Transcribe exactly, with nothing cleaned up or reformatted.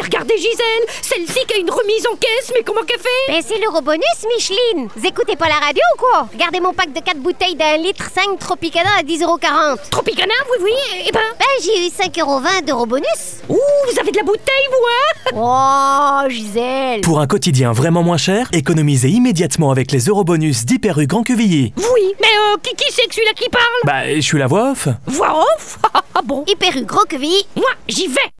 regardez Gisèle, celle-ci qui a une remise en caisse, mais comment qu'elle fait? Ben c'est l'eurobonus, Micheline. Vous écoutez pas la radio ou quoi? Regardez mon pack de quatre bouteilles d'un litre cinq Tropicana à dix euros quarante. Tropicana, oui, oui, et ben... Ben j'ai eu cinq euros vingt d'eurobonus. Ouh, vous avez de la bouteille, vous, hein? Oh, Gisèle. Pour un quotidien vraiment moins cher, économisez immédiatement avec les eurobonus d'Hyper U Grand Quevilly. Oui, mais euh, qui, qui c'est que celui-là qui parle? Bah, je suis la voix off. Voix off? Ah bon? Hyper U Grand Quevilly. Moi, j'y vais.